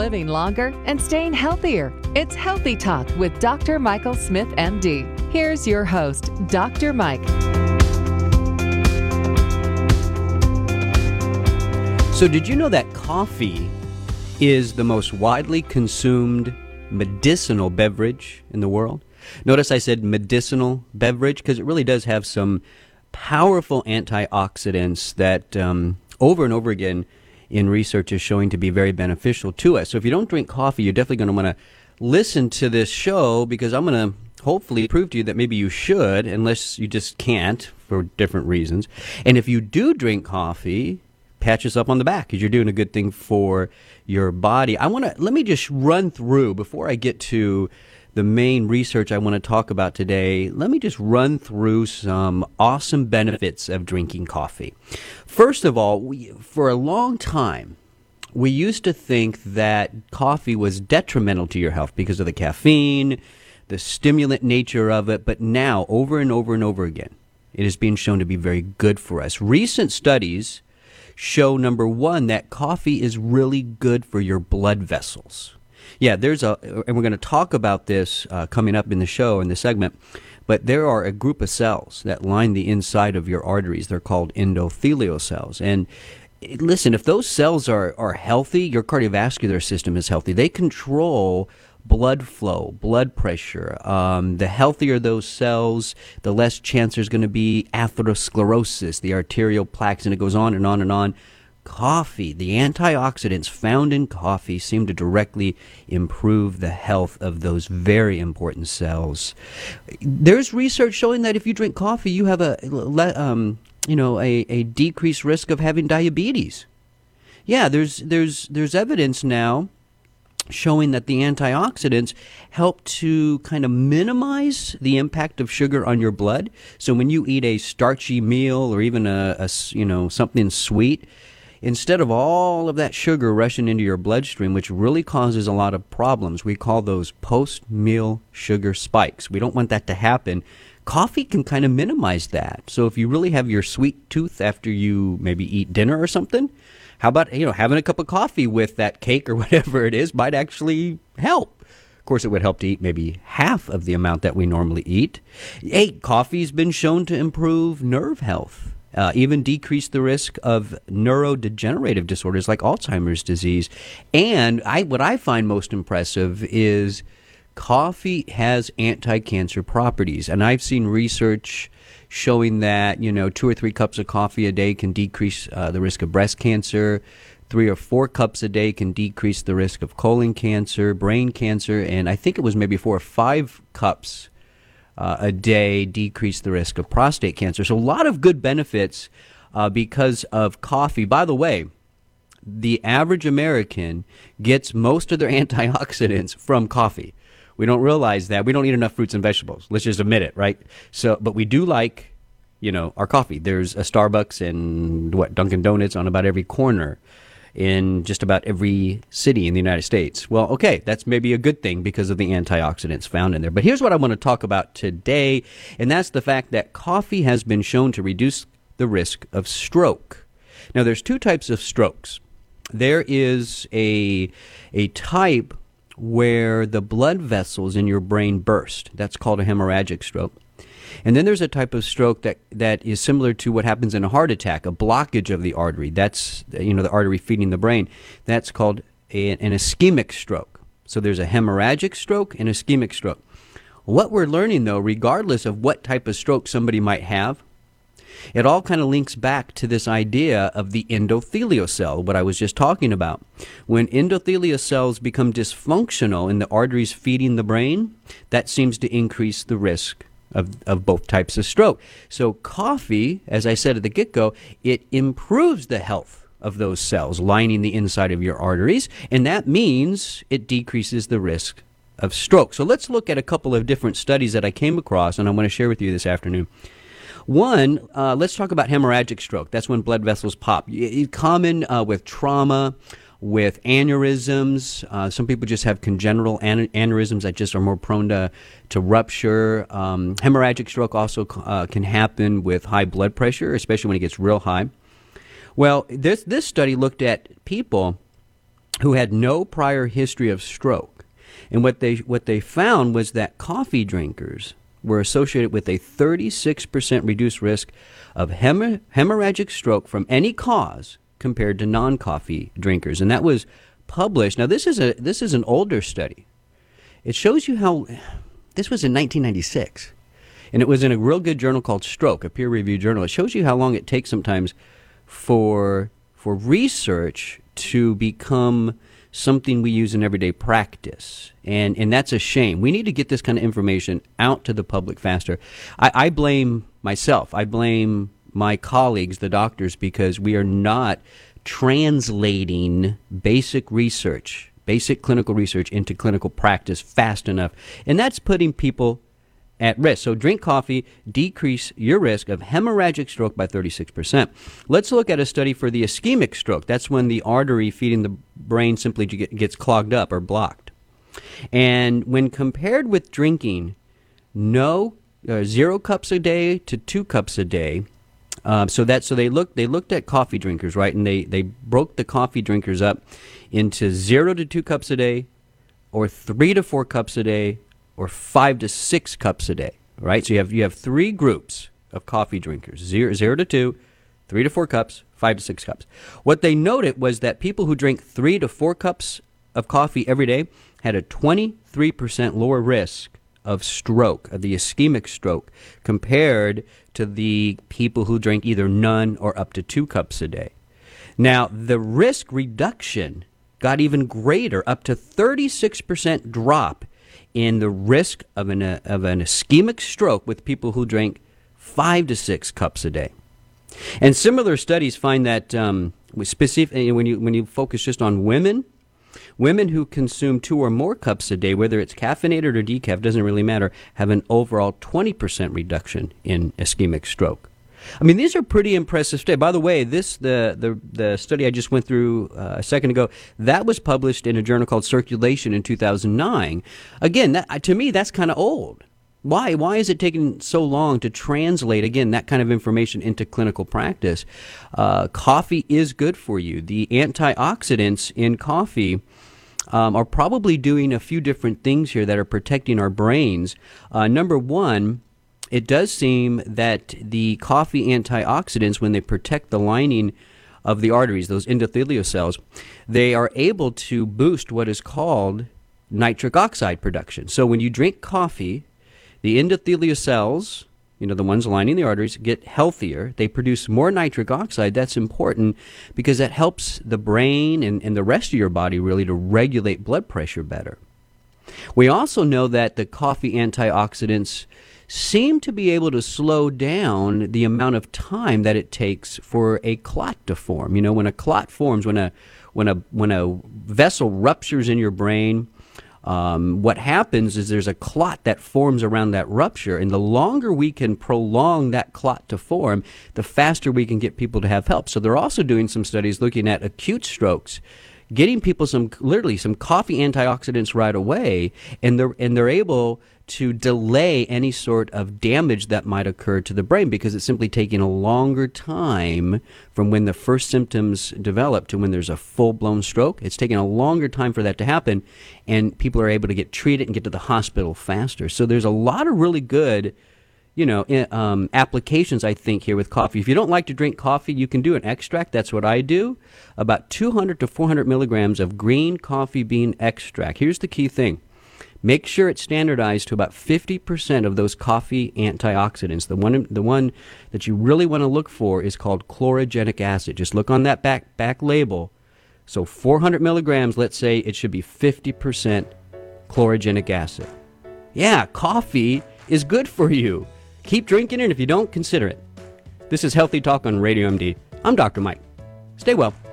living longer and staying healthier. It's Healthy Talk with Dr. Michael Smith, MD. Here's your host, Dr. Mike. So did you know that coffee is the most widely consumed medicinal beverage in the world? Notice I said medicinal beverage because it really does have some powerful antioxidants that over and over again in research is showing to be very beneficial to us. So if you don't drink coffee, you're definitely going to want to listen to this show because I'm going to hopefully prove to you that maybe you should, unless you just can't for different reasons. And if you do drink coffee, pat yourself on the back because you're doing a good thing for your body. Let me just run through, before I get to the main research I want to talk about today, let me just run through some awesome benefits of drinking coffee. First of all, for a long time, we used to think that coffee was detrimental to your health because of the caffeine, the stimulant nature of it, but now, over and over and over again, it is being shown to be very good for us. Recent studies show, number one, that coffee is really good for your blood vessels. Yeah, and we're going to talk about this coming up in the show, in the segment, but there are a group of cells that line the inside of your arteries. They're called endothelial cells. And listen, if those cells are healthy, your cardiovascular system is healthy. They control blood flow, blood pressure. The healthier those cells, the less chance there's going to be atherosclerosis, the arterial plaques, and it goes on and on and on. Coffee, the antioxidants found in coffee seem to directly improve the health of those very important cells. There's research showing that if you drink coffee, you have a decreased risk of having diabetes. Yeah, there's evidence now showing that the antioxidants help to kind of minimize the impact of sugar on your blood. So when you eat a starchy meal or even something sweet, instead of all of that sugar rushing into your bloodstream, which really causes a lot of problems, we call those post-meal sugar spikes. We don't want that to happen. Coffee can kind of minimize that. So if you really have your sweet tooth after you maybe eat dinner or something, how about having a cup of coffee with that cake or whatever it is might actually help. Of course, it would help to eat maybe half of the amount that we normally eat. Hey, coffee's been shown to improve nerve health. Even decrease the risk of neurodegenerative disorders like Alzheimer's disease. And what I find most impressive is coffee has anti-cancer properties. And I've seen research showing that, 2 or 3 cups of coffee a day can decrease the risk of breast cancer. 3 or 4 cups a day can decrease the risk of colon cancer, brain cancer. And I think it was maybe 4 or 5 cups a day decrease the risk of prostate cancer. So a lot of good benefits because of coffee. By the way, the average American gets most of their antioxidants from coffee. We don't realize that. We don't eat enough fruits and vegetables. Let's just admit it, right? So, but we do like, our coffee. There's a Starbucks and Dunkin' Donuts on about every corner in just about every city in the United States. Well, okay, that's maybe a good thing because of the antioxidants found in there. But here's what I want to talk about today, and that's the fact that coffee has been shown to reduce the risk of stroke. Now, there's 2 types of strokes. There is a type where the blood vessels in your brain burst. That's called a hemorrhagic stroke. And then there's a type of stroke that is similar to what happens in a heart attack, a blockage of the artery. That's, the artery feeding the brain. That's called an ischemic stroke. So there's a hemorrhagic stroke and ischemic stroke. What we're learning, though, regardless of what type of stroke somebody might have, it all kind of links back to this idea of the endothelial cell, what I was just talking about. When endothelial cells become dysfunctional in the arteries feeding the brain, that seems to increase the risk of both types of stroke. So coffee, as I said at the get-go, it improves the health of those cells lining the inside of your arteries, and that means it decreases the risk of stroke. So let's look at a couple of different studies that I came across, and I want to share with you this afternoon. One, let's talk about hemorrhagic stroke. That's when blood vessels pop. It's common with trauma, with aneurysms. Some people just have congenital aneurysms that just are more prone to rupture. Hemorrhagic stroke also can happen with high blood pressure, especially when it gets real high. Well, this study looked at people who had no prior history of stroke. And what they found was that coffee drinkers were associated with a 36% reduced risk of hemorrhagic stroke from any cause compared to non-coffee drinkers. And that was published. Now, this is an older study. It shows you how this was in 1996. And it was in a real good journal called Stroke, a peer-reviewed journal. It shows you how long it takes sometimes for research to become something we use in everyday practice. And that's a shame. We need to get this kind of information out to the public faster. I blame myself. I blame my colleagues, the doctors, because we are not translating basic research, basic clinical research into clinical practice fast enough. And that's putting people at risk. So drink coffee, decrease your risk of hemorrhagic stroke by 36%. Let's look at a study for the ischemic stroke. That's when the artery feeding the brain simply gets clogged up or blocked. And when compared with drinking 0 cups a day to 2 cups a day, so they looked at coffee drinkers, right? And they broke the coffee drinkers up into 0 to 2 cups a day, or 3 to 4 cups a day, or 5 to 6 cups a day, right? So you have 3 groups of coffee drinkers: 0 to 2, 3 to 4 cups, 5 to 6 cups. What they noted was that people who drank 3 to 4 cups of coffee every day had a 23% lower risk of stroke, of the ischemic stroke, compared to the people who drank either none or up to 2 cups a day. Now, the risk reduction got even greater, up to 36% drop in the risk of an ischemic stroke with people who drank 5 to 6 cups a day. And similar studies find that when you focus just on women who consume 2 or more cups a day, whether it's caffeinated or decaf, doesn't really matter, have an overall 20% reduction in ischemic stroke. I mean, these are pretty impressive studies. By the way, the study I just went through a second ago, that was published in a journal called Circulation in 2009. Again, to me, that's kind of old. Why? Why is it taking so long to translate, again, that kind of information into clinical practice? Coffee is good for you. The antioxidants in coffee are probably doing a few different things here that are protecting our brains. Number one, it does seem that the coffee antioxidants, when they protect the lining of the arteries, those endothelial cells, they are able to boost what is called nitric oxide production. So when you drink coffee, the endothelial cells, the ones lining the arteries, get healthier. They produce more nitric oxide. That's important because that helps the brain and the rest of your body really to regulate blood pressure better. We also know that the coffee antioxidants seem to be able to slow down the amount of time that it takes for a clot to form. When a clot forms, when a vessel ruptures in your brain, what happens is there's a clot that forms around that rupture, and the longer we can prolong that clot to form, the faster we can get people to have help. So they're also doing some studies looking at acute strokes, getting people some coffee antioxidants right away, and they're able to delay any sort of damage that might occur to the brain because it's simply taking a longer time from when the first symptoms develop to when there's a full-blown stroke. It's taking a longer time for that to happen, and people are able to get treated and get to the hospital faster. So there's a lot of really good applications, I think, here with coffee. If you don't like to drink coffee, you can do an extract. That's what I do. About 200 to 400 milligrams of green coffee bean extract. Here's the key thing. Make sure it's standardized to about 50% of those coffee antioxidants. The one that you really want to look for is called chlorogenic acid. Just look on that back label. So 400 milligrams, let's say it should be 50% chlorogenic acid. Yeah, coffee is good for you. Keep drinking it. If you don't, consider it. This is Healthy Talk on Radio MD. I'm Dr. Mike. Stay well.